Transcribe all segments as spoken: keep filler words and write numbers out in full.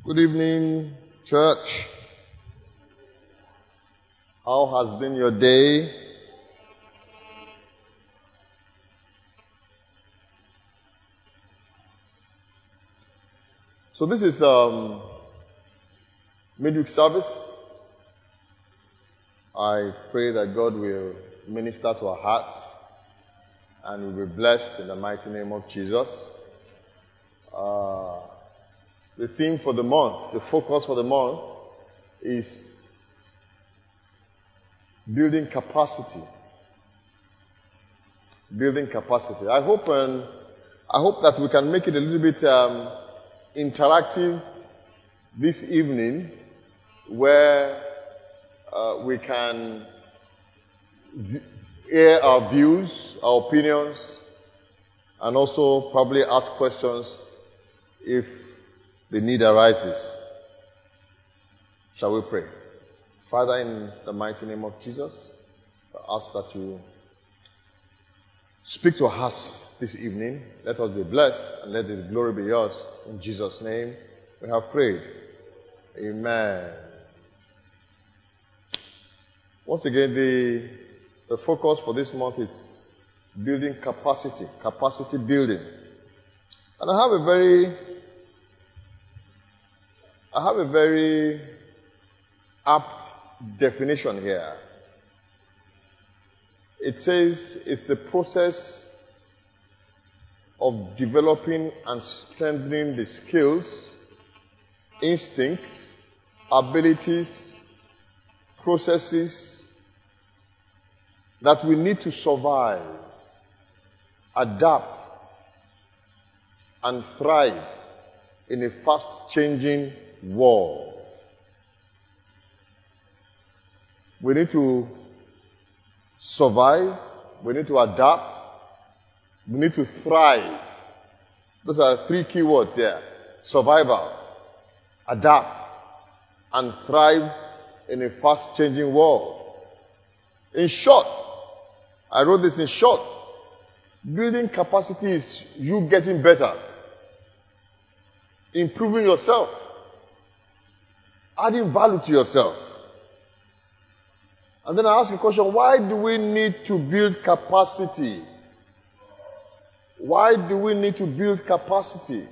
Good evening, church. How has been your day? So this is um, midweek service. I pray that God will minister to our hearts and we'll be blessed in the mighty name of Jesus. Uh, the theme for the month, the focus for the month is building capacity. Building capacity. I hope and I hope that we can make it a little bit um, interactive this evening, where uh, we can v- air our views, our opinions, and also probably ask questions if the need arises. Shall we pray? Father, in the mighty name of Jesus, I ask that you speak to us this evening. Let us be blessed and let the glory be yours. In Jesus' name we have prayed. Amen. Once again, the, the focus for this month is building capacity, capacity building. And I have a very, I have a very apt definition here. It says it's the process of developing and strengthening the skills, instincts, abilities, processes that we need to survive, adapt, and thrive in a fast-changing world. We need to survive, we need to adapt, we need to thrive. Those are three key words there. Survival, adapt, and thrive in a fast-changing world. In short, I wrote this in short, building capacity is you getting better, improving yourself, adding value to yourself. And then I ask a question, why do we need to build capacity? Why do we need to build capacity?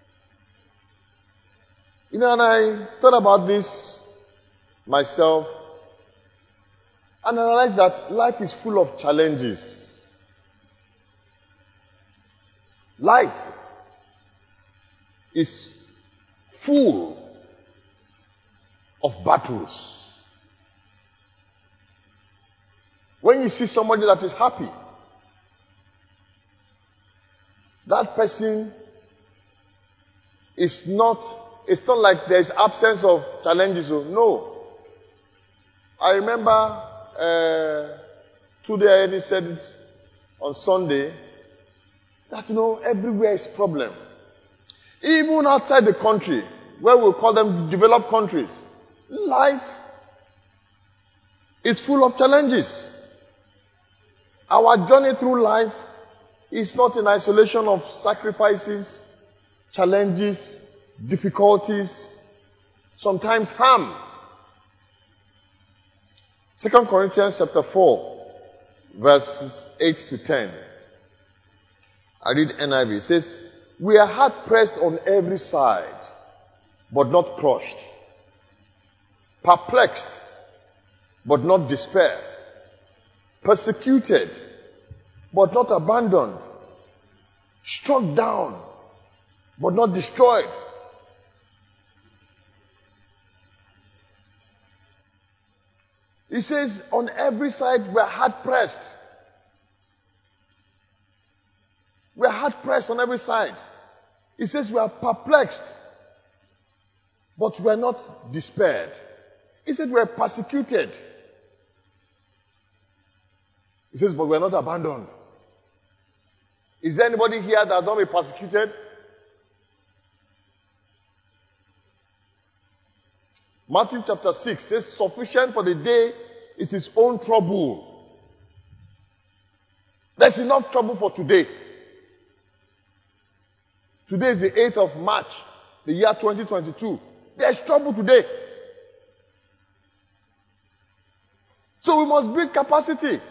You know, and I thought about this myself and I realized that life is full of challenges. Life is full of battles. When you see somebody that is happy, that person is not, it's not like there's absence of challenges. No. I remember uh, today I said it on Sunday that, you know, everywhere is problem. Even outside the country, where we call them developed countries, life is full of challenges. Our journey through life is not in isolation of sacrifices, challenges, difficulties, sometimes harm. Second Corinthians chapter four, verses eight to ten. I read N I V. It says, "We are hard pressed on every side, but not crushed. Perplexed, but not despair. Persecuted, but not abandoned. Struck down, but not destroyed." He says, on every side we're hard pressed. We're hard pressed on every side. He says we are perplexed, but we're not despaired. He said we're persecuted. He says, but we're not abandoned. Is there anybody here that has not been persecuted? Matthew chapter six says, sufficient for the day is his own trouble. There's enough trouble for today. Today is the eighth of March, the year twenty twenty-two. There's trouble today. So we must build capacity.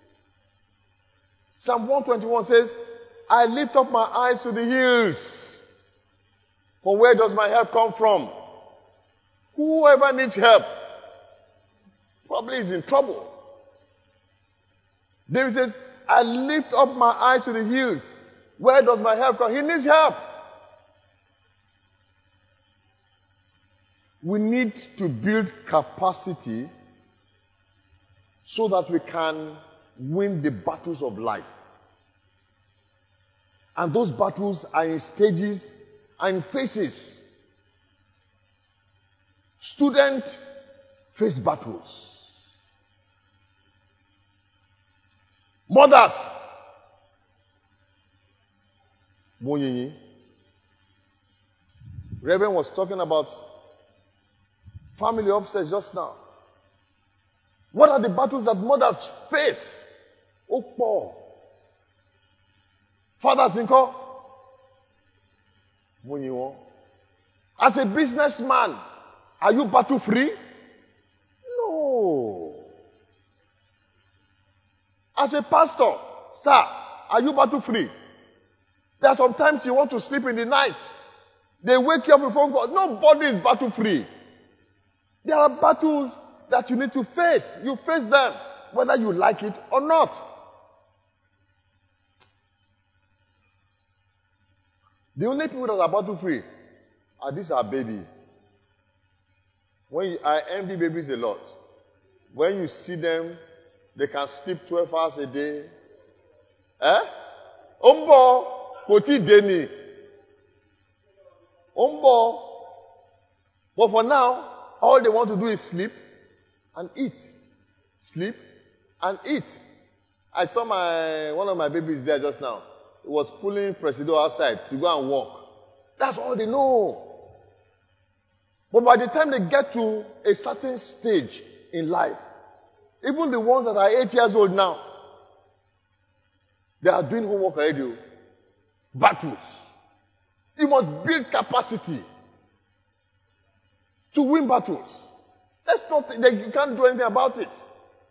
Psalm one twenty-one says, I lift up my eyes to the hills. From where does my help come from? Whoever needs help probably is in trouble. David says, I lift up my eyes to the hills. Where does my help come? He needs help. We need to build capacity so that we can win the battles of life. And those battles are in stages and phases. Students face battles. Mothers. Monyinyi. Reverend was talking about family upsets just now. What are the battles that mothers face? Oh, Paul. Fathers in call. As a businessman, are you battle free? No. As a pastor, sir, are you battle free? There are sometimes you want to sleep in the night. They wake you up with phone call. Nobody is battle free. There are battles that you need to face. You face them, whether you like it or not. The only people that are battle free are these are babies. When you, I envy babies a lot. When you see them, they can sleep twelve hours a day. Eh? Ombo, koti deni. Ombo. But for now, all they want to do is sleep and eat. Sleep and eat. I saw my one of my babies there just now. He was pulling Presido outside to go and walk. That's all they know. But by the time they get to a certain stage in life, even the ones that are eight years old now, they are doing homework already. Battles. You must build capacity to win battles. That's not, you can't do anything about it.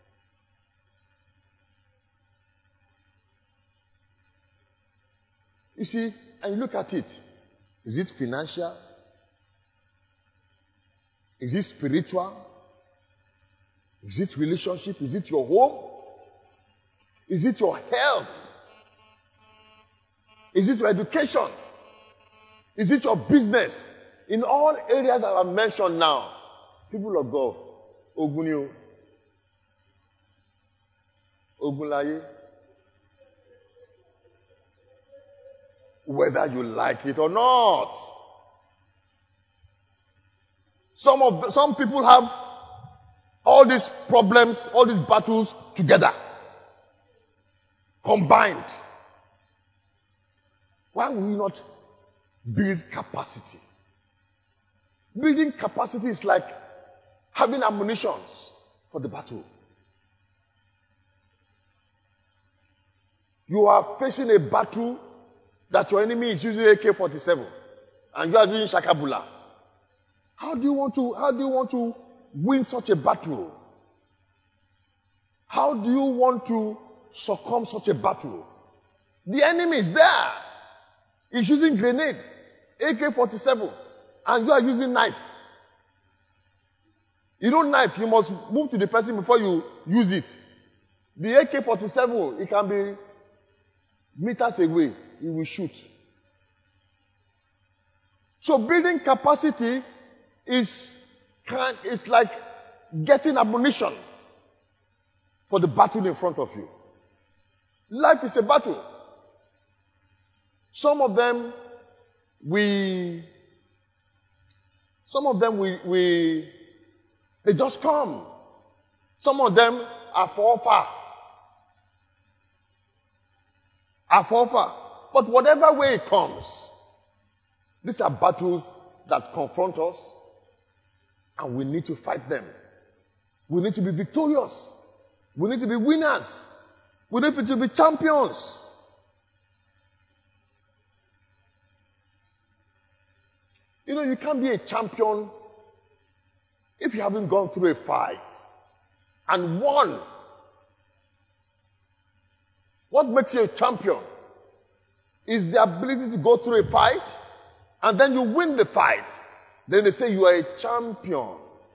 You see, and you look at it. Is it financial? Is it spiritual? Is it relationship? Is it your home? Is it your health? Is it your education? Is it your business? In all areas that I mentioned now, people of God, Ogunio, Ogunlaye, whether you like it or not. Some of the, some people have all these problems, all these battles together, combined. Why will we not build capacity? Building capacity is like having ammunition for the battle. You are facing a battle that your enemy is using A K forty-seven and you are using Shakabula. How do you want to, how do you want to win such a battle? How do you want to succumb such a battle? The enemy is there. He's using grenade, A K forty-seven, and you are using knife. You don't knife, you must move to the person before you use it. The A K forty-seven, it can be meters away, it will shoot. So building capacity is, can, is like getting ammunition for the battle in front of you. Life is a battle. Some of them we some of them we, we they just come. Some of them are for far. Are for far. But whatever way it comes, these are battles that confront us, and we need to fight them. We need to be victorious. We need to be winners. We need to be champions. You know, you can't be a champion if you haven't gone through a fight and won, what makes you a champion is the ability to go through a fight and then you win the fight. Then they say you are a champion.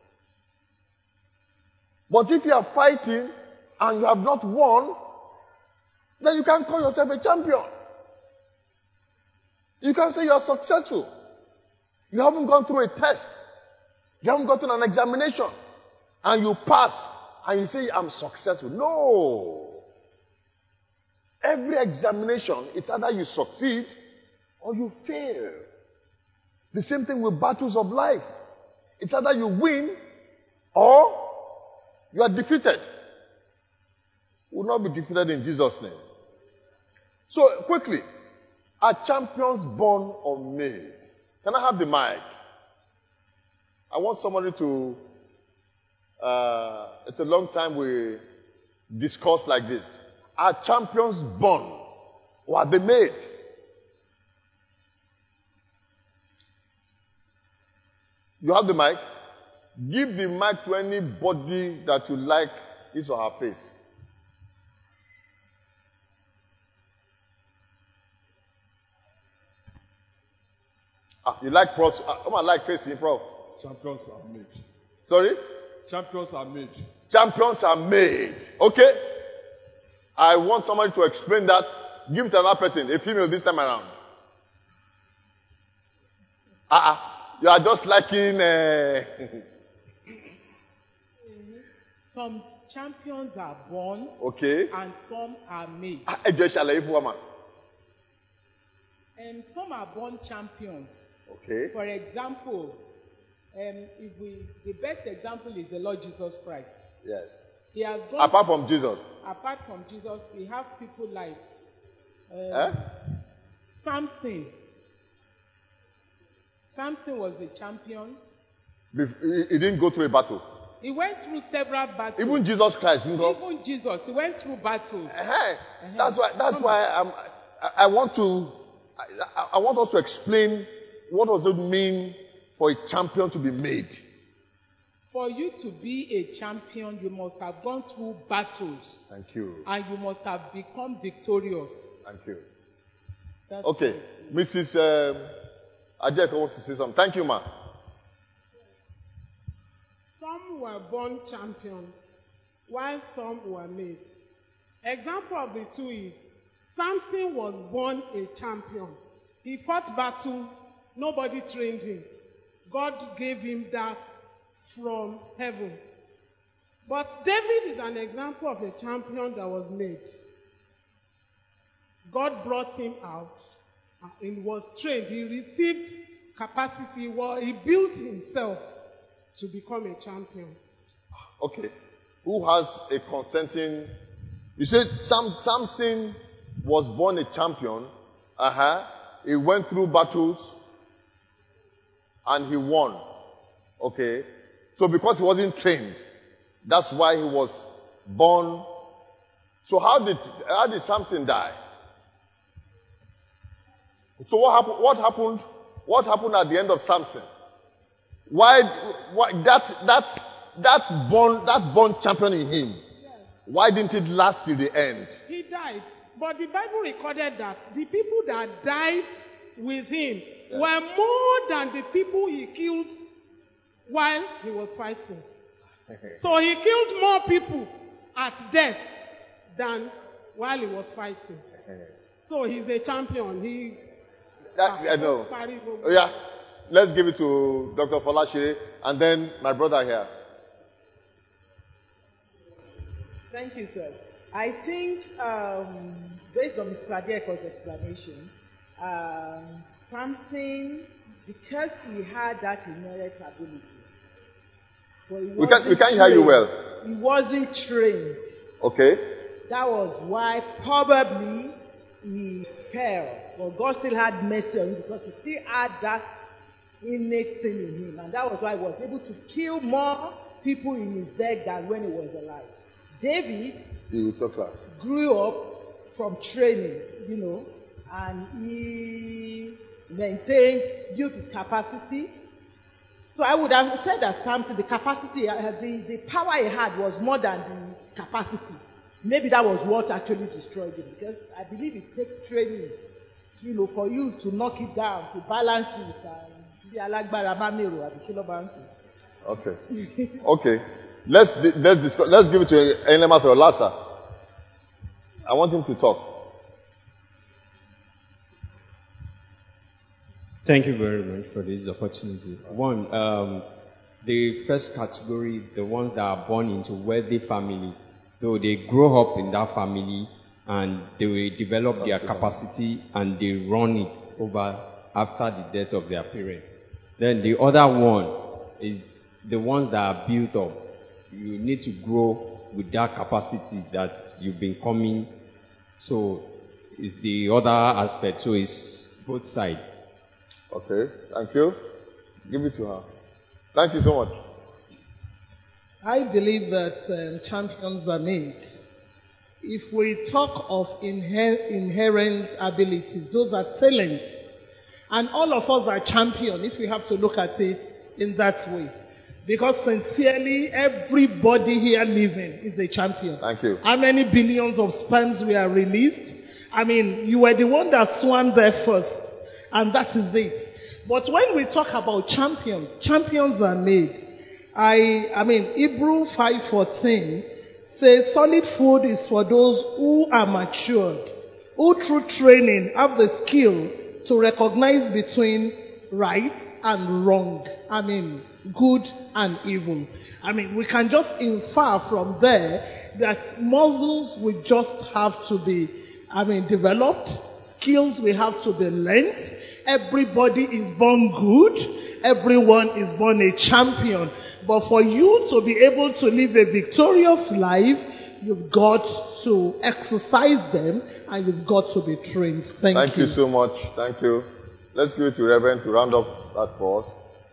But if you are fighting and you have not won, then you can't call yourself a champion. You can't say you are successful. You haven't gone through a test. You haven't gotten an examination. And you pass and you say, I'm successful. No. Every examination, it's either you succeed or you fail. The same thing with battles of life. It's either you win or you are defeated. You will not be defeated in Jesus' name. So, quickly, are champions born or made? Can I have the mic? I want somebody to, uh, it's a long time we discuss like this. Are champions born or are they made? You have the mic? Give the mic to anybody that you like his or her face. Ah, you like pros? Ah, come on, like facing pro. Champions are made. Sorry? Champions are made. Champions are made. Okay? I want somebody to explain that. Give it to another person, a female this time around. Ah, uh-uh. You are just liking. Uh... Some champions are born. Okay. And some are made. Ah, uh, and some are born champions. Okay. For example, um, if we, the best example is the Lord Jesus Christ. Yes. He has gone apart from Jesus. Apart from Jesus, we have people like um, eh? Samson. Samson was a champion. He, he didn't go through a battle. He went through several battles. Even Jesus Christ. Even Jesus, he went through battles. Uh-huh. Uh-huh. That's why. That's Come why I'm, I, I want to. I, I want us to explain what does it mean for a champion to be made. For you to be a champion, you must have gone through battles. Thank you. And you must have become victorious. Thank you. That's okay, Missus Um, Ajeko wants to say something. Thank you, ma. Some were born champions, while some were made. Example of the two is, Samson was born a champion. He fought battles, nobody trained him. God gave him that from heaven. But David is an example of a champion that was made. God brought him out and was trained. He received capacity while he built himself to become a champion. Okay. Who has a consenting? You said Sam, Samson was born a champion. Uh-huh. He went through battles and he won. Okay. So because he wasn't trained, that's why he was born. So how did how did Samson die? So what happened? What happened? What happened at the end of Samson? Why? Why that that that born that born champion in him? Yes. Why didn't it last till the end? He died, but the Bible recorded that the people that died with him yes. were more than the people he killed while he was fighting. So he killed more people at death than while he was fighting. So he's a champion. He. That, I know. Oh, yeah. Let's give it to Doctor Folashire and then my brother here. Thank you, sir. I think, um, based on Mister Adeko's explanation, um, Samson, because he had that inherent ability, but he we can't, we can't trained, hear you well. He wasn't trained. Okay. That was why probably he fell. But God still had mercy on him because he still had that innate thing in him. And that was why he was able to kill more people in his death than when he was alive. David you talk class. grew up from training, you know, and he maintained, built his capacity, So I would have said that Samson, the capacity, uh, the, the power he had was more than the capacity. Maybe that was what actually destroyed him. Because I believe it takes training, you know, for you to knock it down, to balance it. And be alagbara mamero at the kilo bank. Okay. Okay. Let's let's discuss. Let's give it to Enemas or Lassa. I want him to talk. Thank you very much for this opportunity. One, um, the first category, the ones that are born into wealthy family, so they grow up in that family and they will develop their capacity and they run it over after the death of their parents. Then the other one is the ones that are built up. You need to grow with that capacity that you've been coming. So it's the other aspect. So it's both sides. Okay, thank you. Give it to her. Thank you so much. I believe that um, champions are made. If we talk of inher- inherent abilities, those are talents. And all of us are champions if we have to look at it in that way. Because sincerely, everybody here living is a champion. Thank you. How many billions of sperms were released? I mean, you were the one that swam there first. And that is it. But when we talk about champions, champions are made. I, I mean, Hebrew five fourteen says solid food is for those who are matured, who through training have the skill to recognize between right and wrong. I mean, good and evil. I mean, we can just infer from there that muscles will just have to be, I mean, developed. Skills will have to be learned. Everybody is born good. Everyone is born a champion. But for you to be able to live a victorious life, you've got to exercise them and you've got to be trained. Thank, Thank you. you so much. Thank you. Let's give it to Reverend to round up that for us.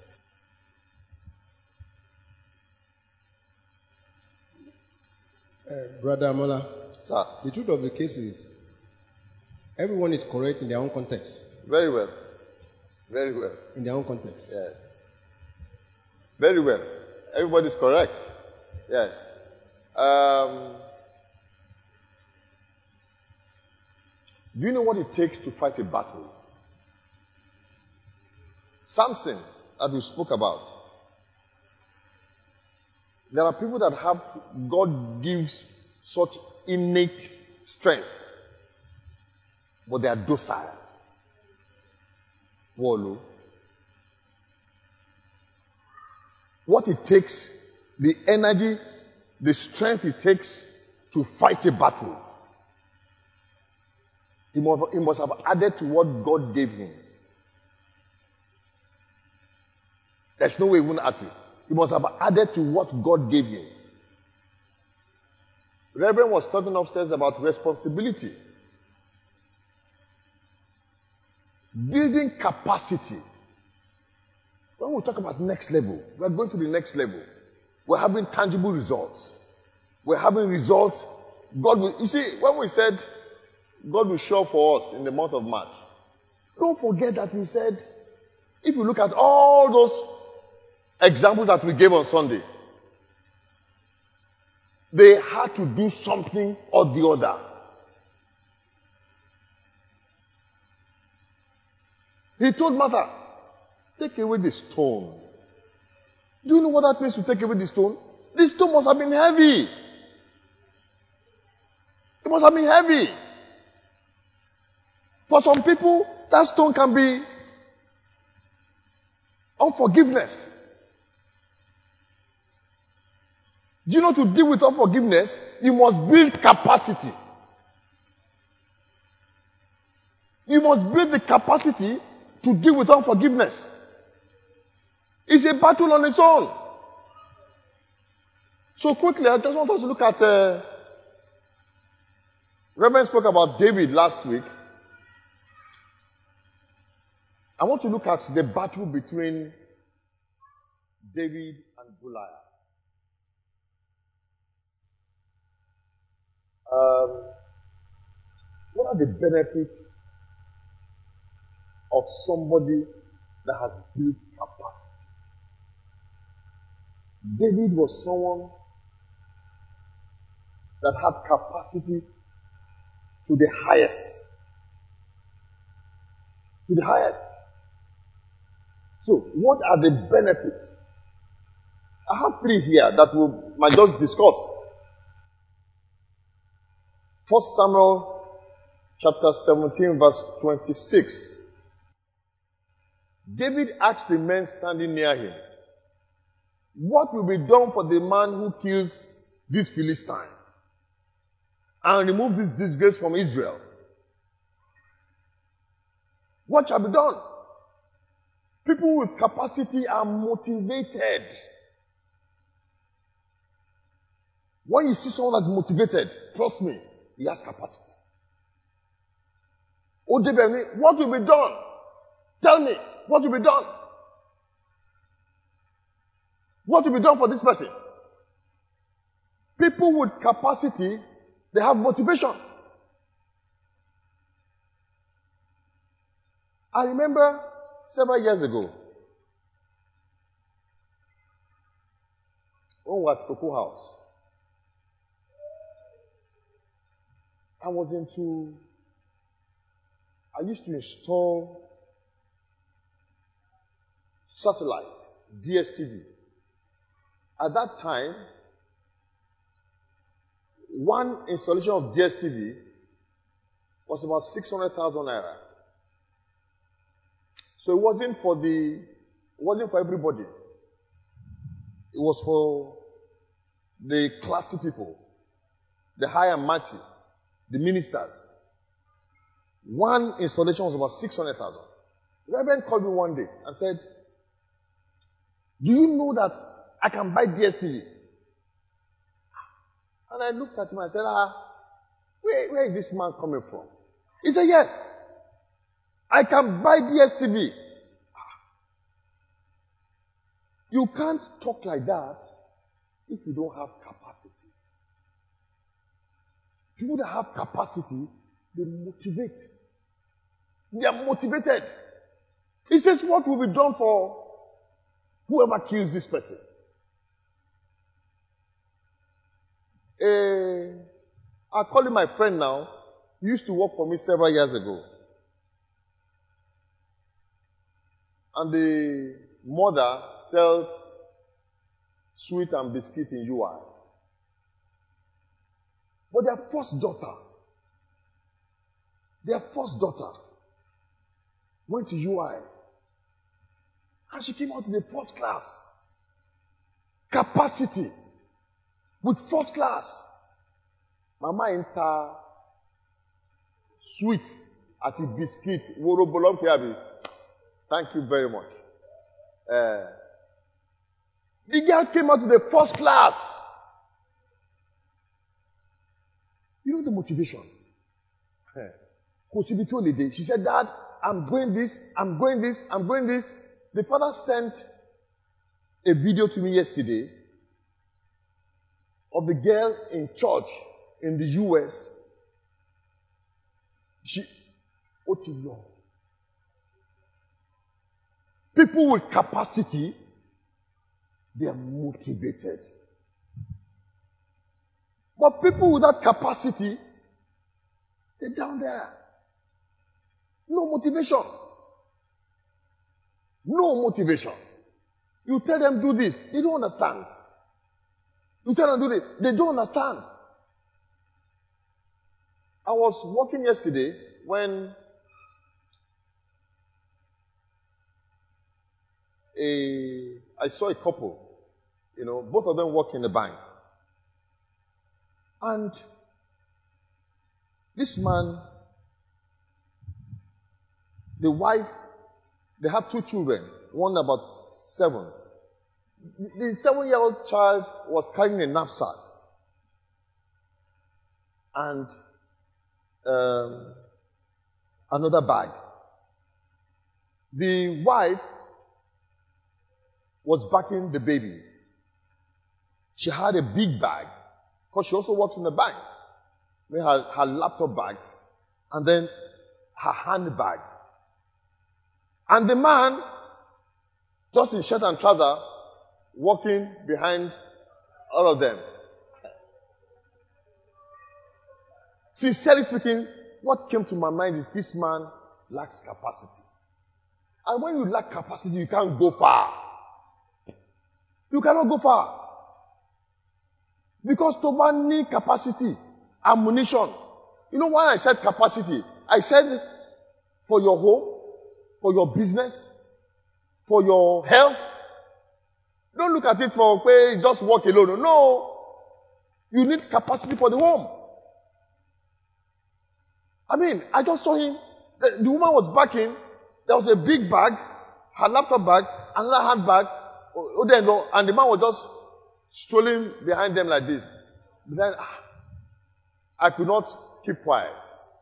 Uh, Brother Amola, Sir. The truth of the case is, everyone is correct in their own context. Very well. Very well. In their own context. Yes. Very well. Everybody's correct. Yes. Um, do you know what it takes to fight a battle? Samson, that we spoke about. There are people that have, God gives such innate strength, but they are docile. Wallow. What it takes, the energy, the strength it takes to fight a battle, he must, he must have added to what God gave him. There's no way he wouldn't add to it. He must have added to what God gave him. Reverend was talking upstairs about responsibility. Building capacity. When we talk about next level, we're going to the next level. We're having tangible results. We're having results. God will, you see, when we said God will show up for us in the month of March, don't forget that we said, if you look at all those examples that we gave on Sunday, they had to do something or the other. He told Martha, take away the stone. Do you know what that means to take away the stone? This stone must have been heavy. It must have been heavy. For some people, that stone can be unforgiveness. Do you know to deal with unforgiveness, you must build capacity. You must build the capacity to deal with unforgiveness. It's a battle on its own. So quickly, I just want us to look at, uh, Reverend spoke about David last week. I want to look at the battle between David and Goliath. Um, what are the benefits of somebody that has built capacity? David was someone that had capacity to the highest. To the highest. So, what are the benefits? I have three here that we might just discuss. First Samuel chapter seventeen verse twenty-six. David asked the men standing near him, what will be done for the man who kills this Philistine and remove this disgrace from Israel? What shall be done? People with capacity are motivated. When you see someone that's motivated, trust me, he has capacity. Oh, David, what will be done? Tell me, what will be done? What will be done for this person? People with capacity, they have motivation. I remember several years ago, when we were at Cocoa House, I was into, I used to install satellite, D S T V. At that time, one installation of D S T V was about six hundred thousand naira. So it wasn't for the, it wasn't for everybody. It was for the classy people, the high and mighty, the ministers. One installation was about six hundred thousand. The Reverend called me one day and said, do you know that I can buy D S T V? And I looked at him and I said, ah, where, where is this man coming from? He said, yes, I can buy D S T V. You can't talk like that if you don't have capacity. People that have capacity, they motivate. They are motivated. He says, what will be done for whoever kills this person? Uh, I call him my friend now. He used to work for me several years ago. And the mother sells sweet and biscuit in U I. But their first daughter, their first daughter went to U I. And she came out with a first class. Capacity. With first class. Mama enter sweet at a biscuit. Thank you very much. Uh, the girl came out with a first class. You know the motivation. She said, Dad, I'm going this, I'm going this, I'm going this. The father sent a video to me yesterday of the girl in church in the U S. She, what you know? People with capacity, they are motivated. But people without capacity, they're down there. No motivation. No motivation. You tell them do this, they don't understand. You tell them do this, they don't understand. I was walking yesterday when a, I saw a couple, you know, both of them work in the bank. And this man, the wife, they have two children, one about seven. The seven-year-old child was carrying a knapsack and um, another bag. The wife was backing the baby. She had a big bag because she also works in the bank. Her, her laptop bag and then her handbag. And the man, just in shirt and trouser, walking behind all of them. Sincerely speaking, what came to my mind is this man lacks capacity. And when you lack capacity, you can't go far. You cannot go far. Because to man need capacity, ammunition. You know why I said capacity? I said for your home, for your business, for your health. Don't look at it for hey, just walk alone. No. You need capacity for the home. I mean, I just saw him. The, the woman was backing. There was a big bag, her laptop bag, another handbag, and the man was just strolling behind them like this. But then, I could not keep quiet.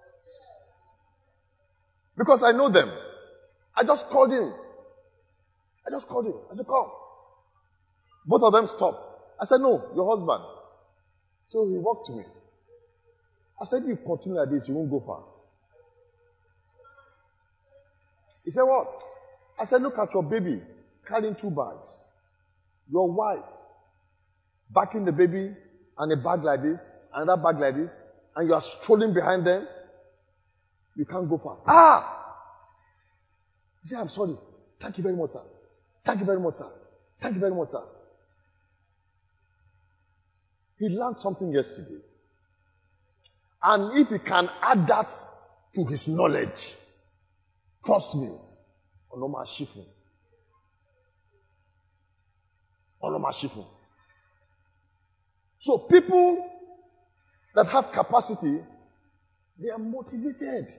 Because I know them. I just called him. I just called him. I said, come. Both of them stopped. I said, no, your husband. So he walked to me. I said, if you continue like this, you won't go far. He said, what? I said, look at your baby carrying two bags. Your wife backing the baby and a bag like this, another bag like this, and you are strolling behind them. You can't go far. Ah! He said, I'm sorry. Thank you very much, sir. Thank you very much, sir. Thank you very much, sir. He learned something yesterday. And if he can add that to his knowledge, trust me, Onoma Shifu. Onoma Shifu. So people that have capacity, they are motivated.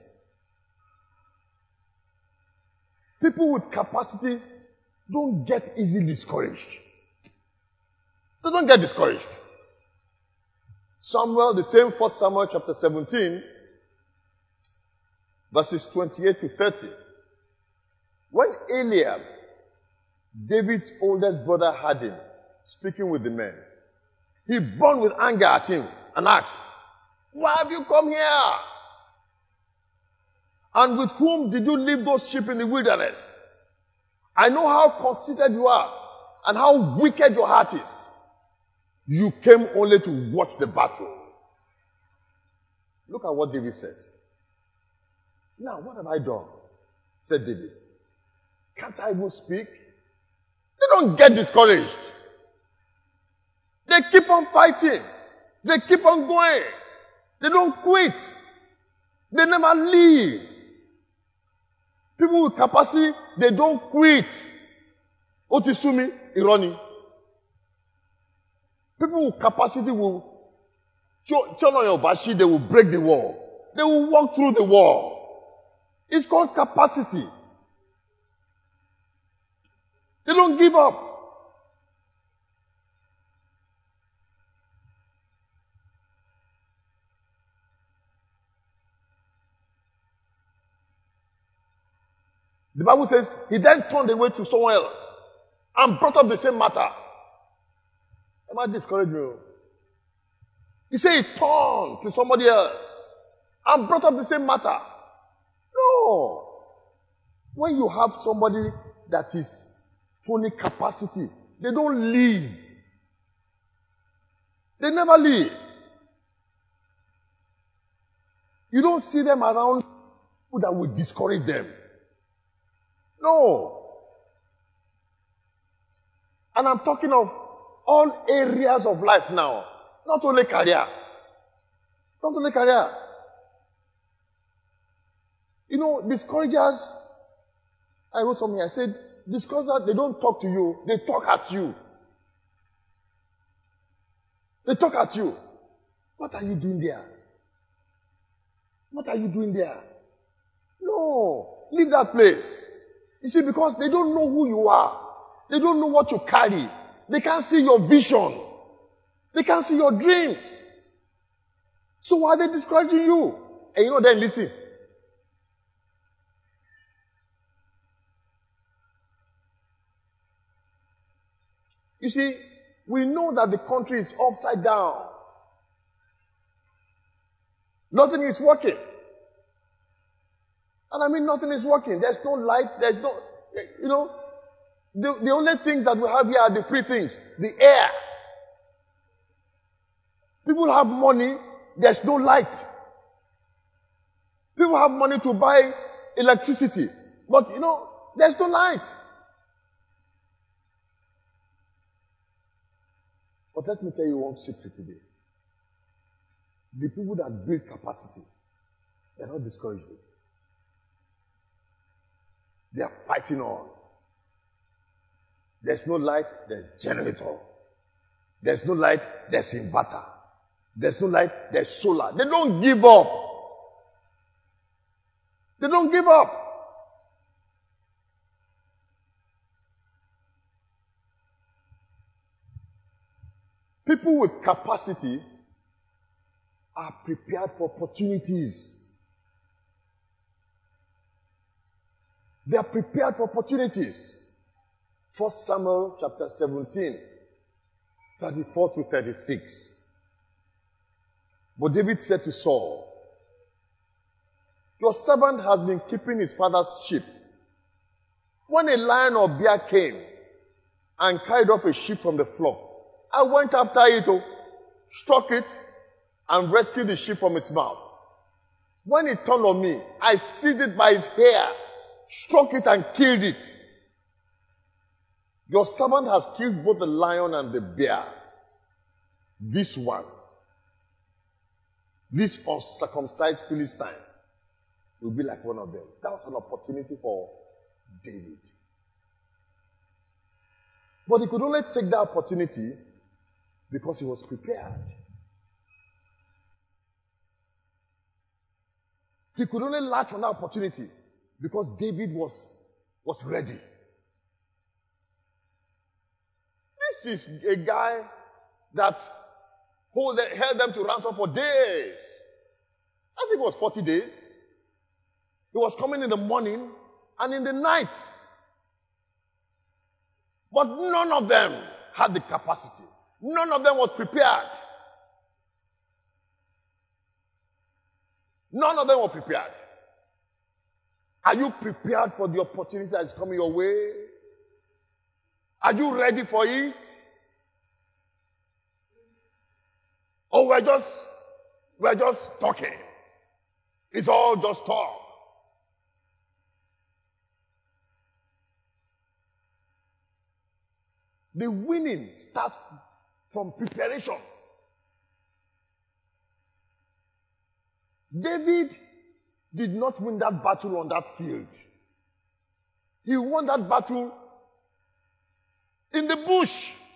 People with capacity don't get easily discouraged. They don't get discouraged. Samuel, the same First Samuel chapter seventeen, verses twenty-eight to thirty. When Eliab, David's oldest brother, heard him speaking with the men, he burned with anger at him and asked, why have you come here? And with whom did you leave those sheep in the wilderness? I know how conceited you are and how wicked your heart is. You came only to watch the battle. Look at what David said. Now, what have I done? Said David. Can't I even speak? They don't get discouraged. They keep on fighting. They keep on going. They don't quit. They never leave. People with capacity, they don't quit. Otisumi, Ironi. People with capacity will turn on your bashi, they will break the wall. They will walk through the wall. It's called capacity. They don't give up. The Bible says he then turned away to someone else and brought up the same matter. Am I discouraging you? He said he turned to somebody else and brought up the same matter. No. When you have somebody that is only capacity, they don't leave. They never leave. You don't see them around people that will discourage them. No. And I'm talking of all areas of life now. Not only career. Not only career. You know, discouragers, I wrote something, I said, discouragers, they don't talk to you, they talk at you. They talk at you. What are you doing there? What are you doing there? No. Leave that place. You see, because they don't know who you are. They don't know what you carry. They can't see your vision. They can't see your dreams. So why are they discouraging you? And you know, then listen. You see, we know that the country is upside down. Nothing is working. And I mean, nothing is working. There's no light. There's no, you know, The, the only things that we have here are the free things. The air. People have money, there's no light. People have money to buy electricity, but you know, there's no light. But let me tell you one secret today. The people that build capacity, they're not discouraged. They are fighting on. There's no light, there's generator. There's no light, there's inverter. There's no light, there's solar. They don't give up. They don't give up. People with capacity are prepared for opportunities. They are prepared for opportunities. First Samuel chapter seventeen, thirty-four to thirty-six. But David said to Saul, your servant has been keeping his father's sheep. When a lion or bear came and carried off a sheep from the flock, I went after it, oh, struck it, and rescued the sheep from its mouth. When it turned on me, I seized it by its hair, struck it and killed it. Your servant has killed both the lion and the bear. This one, this uncircumcised Philistine, will be like one of them. That was an opportunity for David. But he could only take that opportunity because he was prepared. He could only latch on that opportunity because David was, was ready. This is a guy that hold, held them to ransom for days. I think it was forty days. He was coming in the morning and in the night. But none of them had the capacity. None of them was prepared. None of them were prepared. Are you prepared for the opportunity that is coming your way? Are you ready for it? Or we're just, we're just talking. It's all just talk. The winning starts from preparation. David did not win that battle on that field. He won that battle in the bush.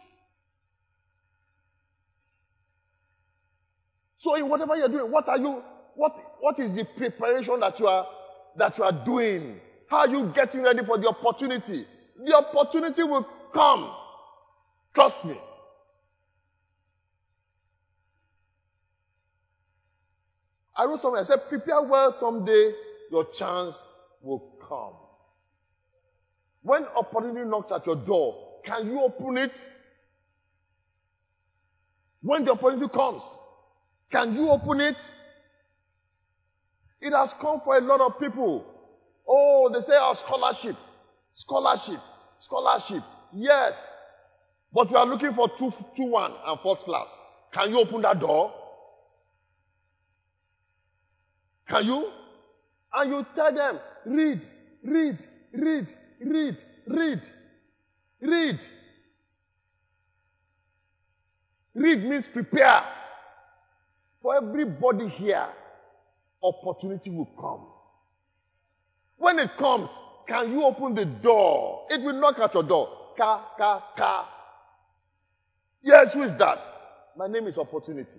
So in whatever you're doing, what are you, what, what is the preparation that you are, that you are doing? How are you getting ready for the opportunity? The opportunity will come. Trust me. I wrote somewhere, I said, prepare well, someday your chance will come. When opportunity knocks at your door, can you open it? When the opportunity comes, can you open it? It has come for a lot of people. Oh, they say, oh, scholarship, scholarship, scholarship. Yes. But we are looking for two, two, one and first class. Can you open that door? Can you? And you tell them, read, read, read, read, read, read. Read means prepare. For everybody here, opportunity will come. When it comes, can you open the door? It will knock at your door. Ka, ka, ka. Yes, who is that? My name is Opportunity.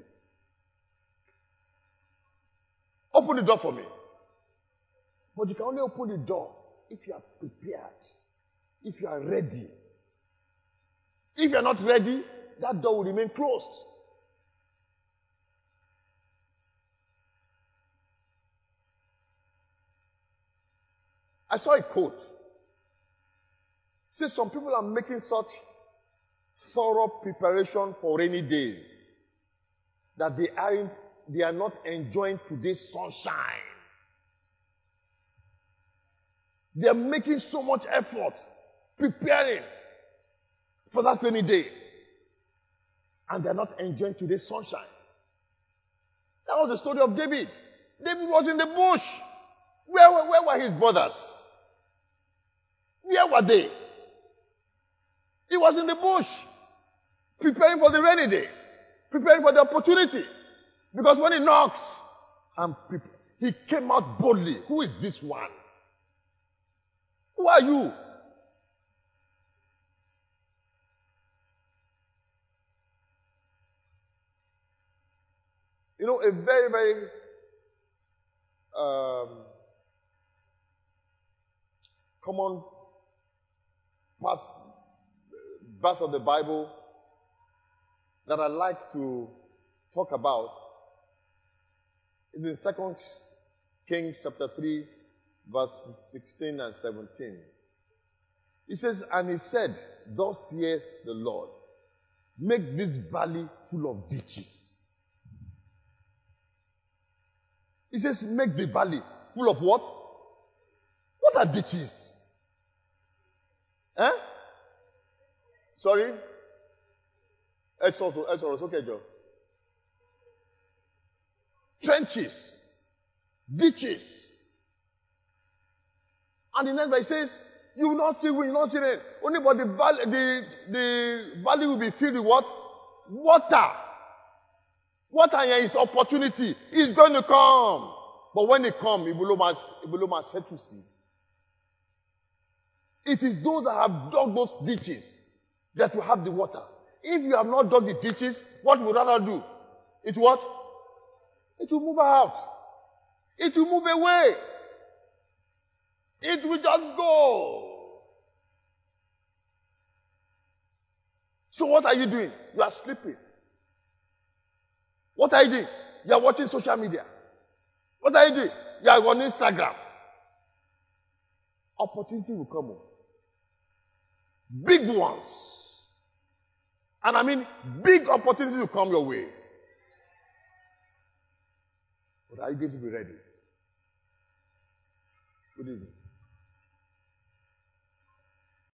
Open the door for me. But you can only open the door if you are prepared. If you are ready. If you are not ready, that door will remain closed. I saw a quote. It says some people are making such thorough preparation for rainy days that they aren't, they are not enjoying today's sunshine. They are making so much effort preparing for that rainy day. And they're not enjoying today's sunshine. That was the story of David. David was in the bush. Where, were- where were his brothers? Where were they? He was in the bush, preparing for the rainy day, preparing for the opportunity. Because when he knocks, and pre- he came out boldly. Who is this one? Who are you? You know, a very, very um, common pas- verse of the Bible that I like to talk about is in Second Kings chapter three, verses sixteen and seventeen. He says, and he said, thus saith the Lord, make this valley full of ditches. He says, make the valley full of what? What are ditches? Eh? Sorry? Exodus, Exodus, okay, Joe. Trenches. Ditches. And the next verse says, you will not see wind, you will not see rain. Only but the valley, the, the valley will be filled with what? Water. Water here is opportunity. It's going to come. But when it comes, it will not set to see. It is those that have dug those ditches that will have the water. If you have not dug the ditches, what will rather do? It what? It will move out. It will move away. It will just go. So what are you doing? You are sleeping. What are you doing? You are watching social media. What are you doing? You are on Instagram. Opportunity will come on. Big ones. And I mean, big opportunities will come your way. But are you going to be ready? Good evening.